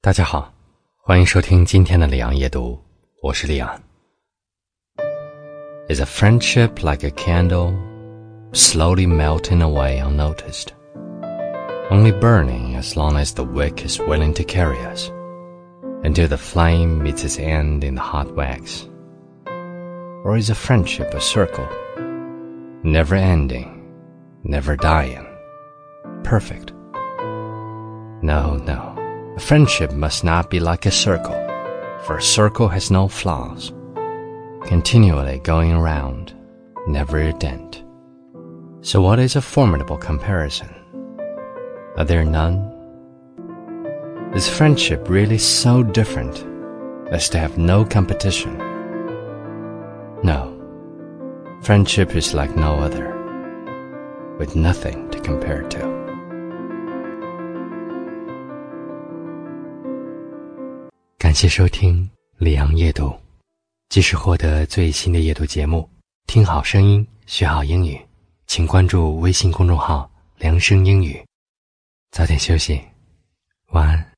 大家好，欢迎收听今天的里昂夜读，我是里昂。Is a friendship like a candle, slowly melting away unnoticed, only burning as long as the wick is willing to carry us, until the flame meets its end in the hot wax? Or is a friendship a circle, never ending, never dying, perfect? No, a friendship must not be like a circle, for a circle has no flaws, continually going around, never a dent. So what is a formidable comparison? Are there none? Is friendship really so different as to have no competition? No, friendship is like no other, with nothing to compare to. 感谢收听里昂夜读，即时获得最新的夜读节目，听好声音，学好英语，请关注微信公众号良声英语。早点休息，晚安。